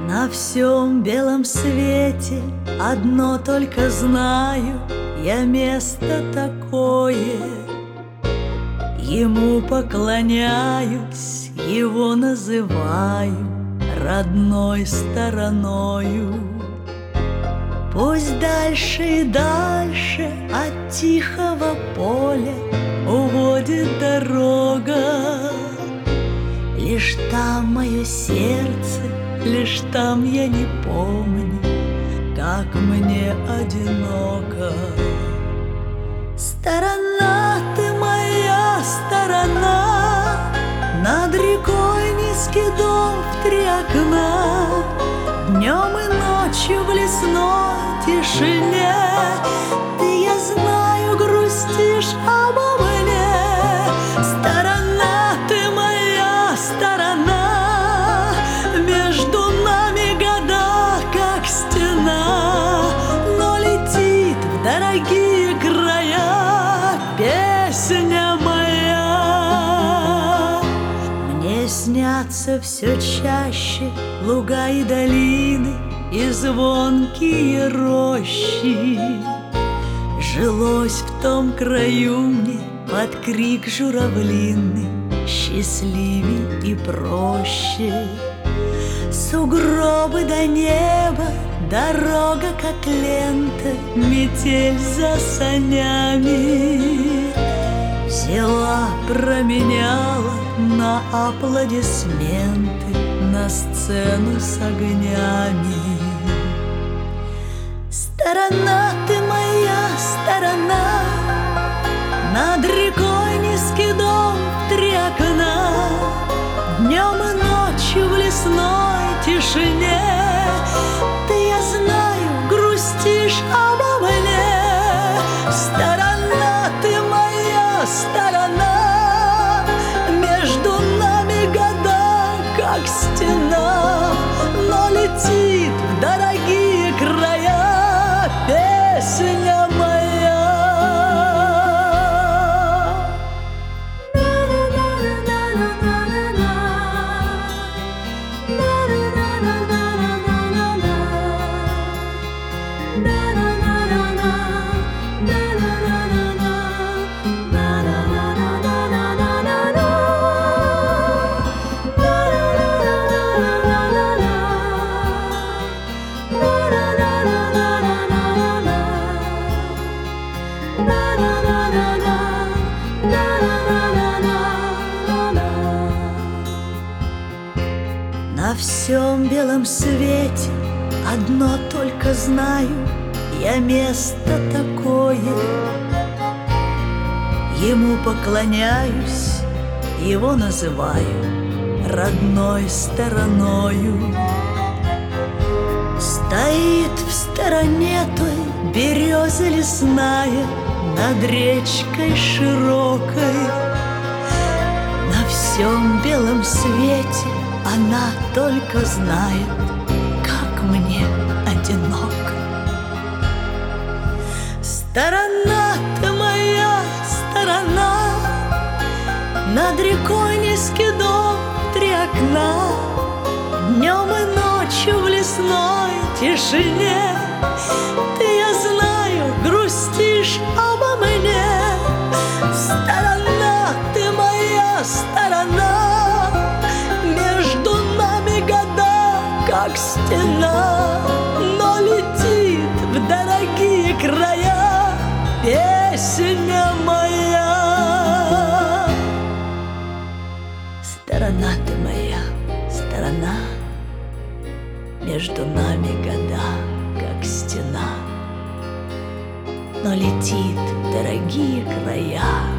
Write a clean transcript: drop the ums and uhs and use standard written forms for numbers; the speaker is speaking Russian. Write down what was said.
На всем белом свете одно только знаю я место такое. Ему поклоняюсь, его называю родной стороною. Пусть дальше и дальше от тихого поля уводит дорога. Лишь там мое сердце, лишь там я не помню, как мне одиноко. Сторона ты моя, сторона, над рекой низкий дом в 3 окна. Днем и ночью в лесной тишине ты, я знаю, грустишь обо мне. Сторона ты моя, сторона, между нами года, как стена. Но летит в дорогие края песня моя. Мне снятся все чаще луга и долины, и звонкие рощи. Жилось в том краю мне под крик журавлиный счастливей и проще. Сугробы до неба, дорога как лента, метель за санями. Взяла, променяла на аплодисменты, на сцену с огнями. Сторона ты моя, сторона, над рекой низкий дом в 3 окна. Днем и ночью в лесной тишине ты, я знаю, грустишь обо мне. Сторона ты моя, сторона, между нами года, как стена. Но летит в дорогие края песня моя. На всем белом свете одно только знаю я место такое. Ему поклоняюсь, его называю родной стороною. Стоит в стороне той береза лесная над речкой широкой. На всем белом свете она только знает, как мне одиноко. Сторона ты моя, сторона, над рекой низкий дом в 3 окна. Днем и ночью в лесной тишине ты, я знаю, грустишь обо мне. Сторона ты моя, сторона, между нами года, как стена. Но летит в дорогие края песня моя. Сторона ты моя, сторона, между нами года, как стена. Но летит в дорогие края